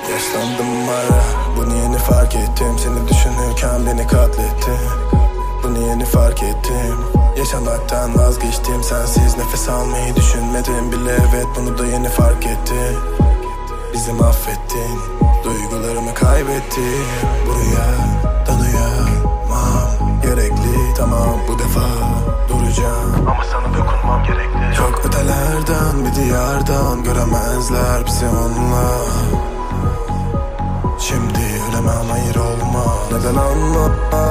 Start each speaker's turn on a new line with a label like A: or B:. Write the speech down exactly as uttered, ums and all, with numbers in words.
A: Yaşlandım hala, bunu yeni fark ettim. Seni düşünürken beni katlettin. Bunu yeni fark ettim. Yaşamaktan vazgeçtim, sensiz nefes almayı düşünmedim bile. Evet, bunu da yeni fark ettim. Bizi mahvettin, duygularımı kaybettim. Buraya dalayamam, gerekli tamam, bu defa duracağım.
B: Ama sana dokunmam gerekli.
A: Çok ötelerden bir diyardan göremezler bizi onlar. Şimdi ölemem, hayır olma. Neden anla